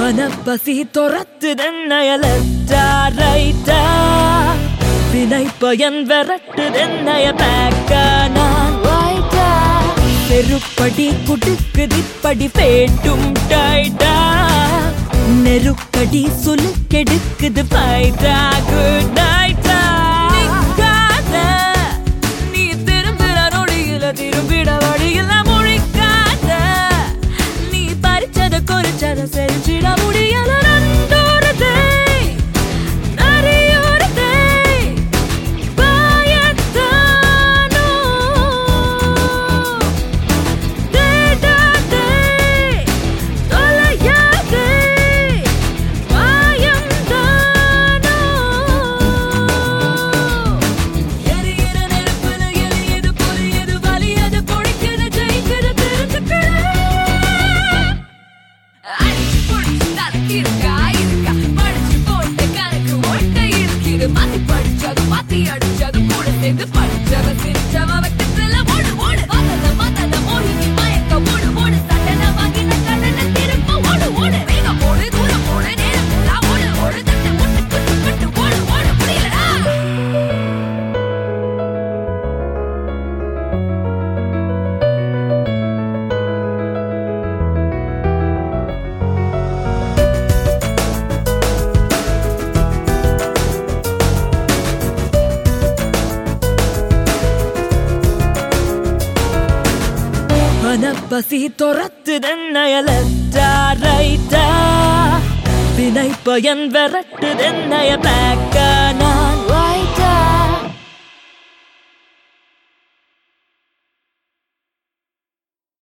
பசி துரத்துதென்னைய லெஃப்டா ரைட்டா வினை பயன் விரட்டுதென்னைய பேக்கா நான் ரைட்டா செருப்படி குடுக்குதிப்படி பேட்டும் டைட்டா நெருக்கடி சுலுக்கெடுக்குது ஃபைட்டா குட் நைட்டா நிக்காத நீ திரும்புற நொடியில திரும்பிட வழியில முழிக்காத நீ பறிச்சத குறிச்சத செஞ்சிட முடியல நண்டோரதே நரியோரதே பயத்தானோ தேடாதே தொலையாதே பயம்தானோ எரியிற நெருப்புல எலியது புலியது வலியது பொடிக்குது ஜெயிக்குது தெரிஞ்சுக்கிட அடிச்சு புடிச்சு தரத்திருக்கா இருக்கா படிச்சு போட்டு கணக்கு ஒட்ட இருக்குது மாத்தி படிச்சது மாத்தி அடிச்சது கூட சேர்ந்து படிச்சவ சிரிச்சவ வெக்கத்துல ஓடு ஓடு மத்தத மோகினி மயக்க ஓடு ஓடு சட்டன வாங்கின கடன திரும்ப ஓடு ஓடு வேகம் ஓடு தூரம் ஓடு நேரம் ஓடு ஓடு தட்டை முட்டு குட்டு குட்டு ஓடு ஓடு முடியலடா பசி துரத்துதென்னைய லெஃப்டா ரைட்டா வினை பயன் விரட்டுதென்னைய பேக்கா